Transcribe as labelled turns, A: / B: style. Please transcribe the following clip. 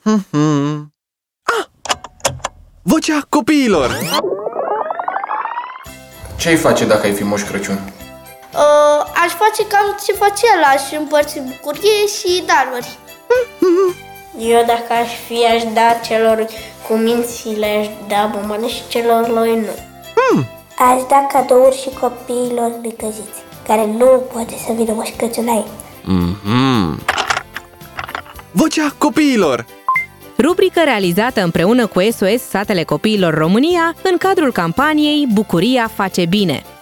A: Vocea copiilor!
B: Ce ai face dacă ai fi Moș Crăciun?
C: Aș face cam ce face el, aș împărți bucurie și daruri.
D: Eu dacă aș fi, aș da celor cu minți, le-aș da bomboane și celorloi nu.
E: Aș da cadouri și copiilor necăjiți, care nu poate să vină Moș Crăciun la ei.
A: Vocea copiilor!
F: Rubrică realizată împreună cu SOS Satele Copiilor România în cadrul campaniei Bucuria face bine.